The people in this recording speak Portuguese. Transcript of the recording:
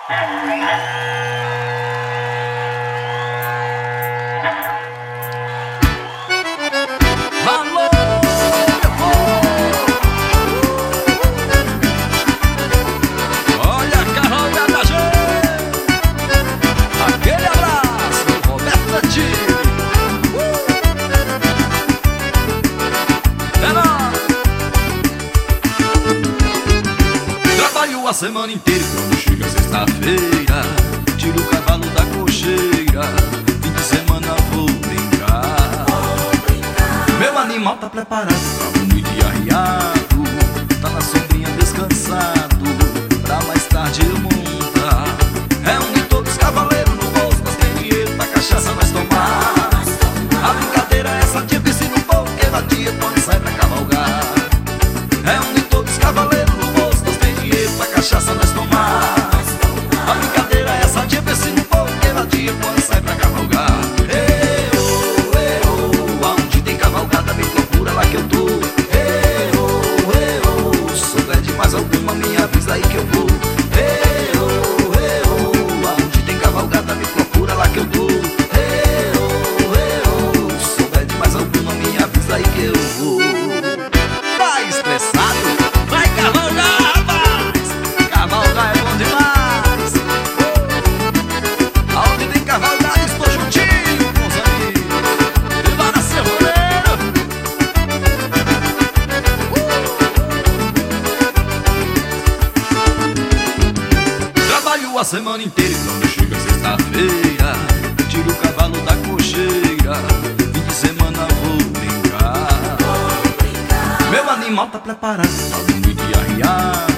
A semana inteira, quando chega sexta-feira, tiro o cavalo da cocheira, fim de semana vou brincar. Meu animal tá preparado pra muito e arriado, tá na sombrinha descansado, pra mais tarde eu montar. Reúne todos os cavaleiros no bolso, nós tem dinheiro pra cachaça nós tomar. A brincadeira é essa, tipo ensina um pouco, que na dia quando sai pra cavalgar. Reúne todos os cavaleiros no bolso, nós tem dinheiro pra cachaça nós tomar. A brincadeira é essa, tipo ensina um pouco, que na dia quando sai pra cavalgar. Aonde tem cavalgada me procura lá que eu tô. Se souber de mais alguma me avisa aí que eu vou. Aonde tem cavalgada me procura lá que eu tô. Se souber de mais alguma me avisa aí que eu vou. Tá estressado? Vai cavalgar, rapaz! Cavalgar é bom demais! Aonde tem cavalgada estou juntinho com os amigos. E lá na Serroneira. Trabalho a semana inteira e quando chega sexta-feira, tiro o cavalo da cocheira, fim de semana vou brincar. Meu animal tá preparado pra muito e arriado,